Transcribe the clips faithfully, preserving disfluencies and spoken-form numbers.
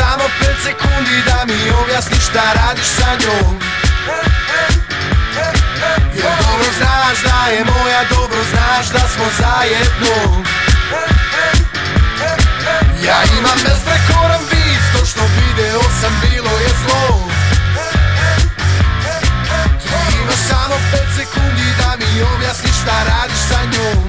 samo pet sekundi da mi objasniš šta radiš sa njom. Jer dobro znaš da je moja, dobro znaš da smo zajedno. Ja imam besprekoran vid, to što video sam bilo je zlo. Ti imaš samo pet sekundi da mi objasniš šta radiš sa njom.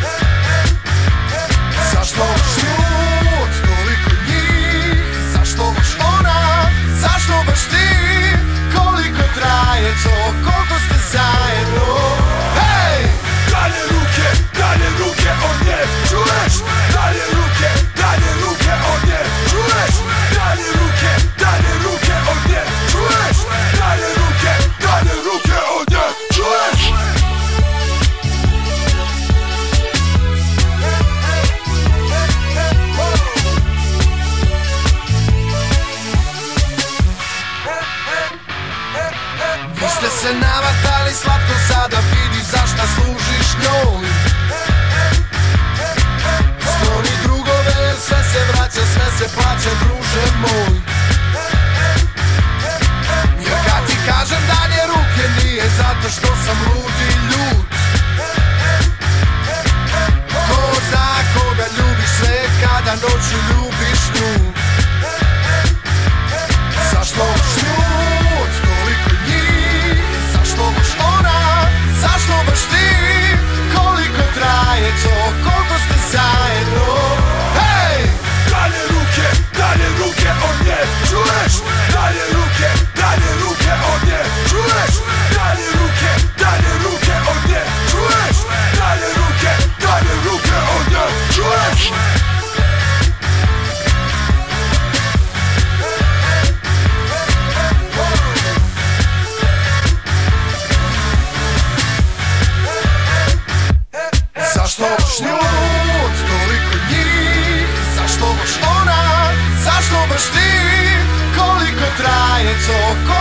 Zašto baš nju od toliko njih? Zašto baš ona? Zašto baš ti? Koliko traje to? Koliko ste zajedno? Hej! Dalje ruke, dalje ruke od nje, čuješ? Dalje ruke, dalje ruke od nje, čuješ? Dalje ruke, dalje ruke od nje, čuješ? Dalje ruke, dalje ruke od nje, čuješ? Vi ste se navatali slatko, sada vidi zašta služiš njoj. Skloni drugove, sve se vraća, sve se plaća, druže moj. Jer kad ti kažem dalje ruke, nije zato što sam lud i ljud. Ko zna koga ljubiš sve kada noću ljubiš nju. Zašto baš nju od toliko njih? Zašto baš ona? Zašto baš ti? Koliko traje to? Koliko ste zajedno? Hej! Dalje ruke, dalje ruke od nje, čuješ? Dalje ruke, dalje ruke od nje, čuješ? Dalje ruke, dalje ruke od nje, čuješ? Dalje ruke, dalje ruke od nje, čuješ? Zašto baš nju od toliko njih? Zašto baš ona? Zašto baš ti? Koliko traje to?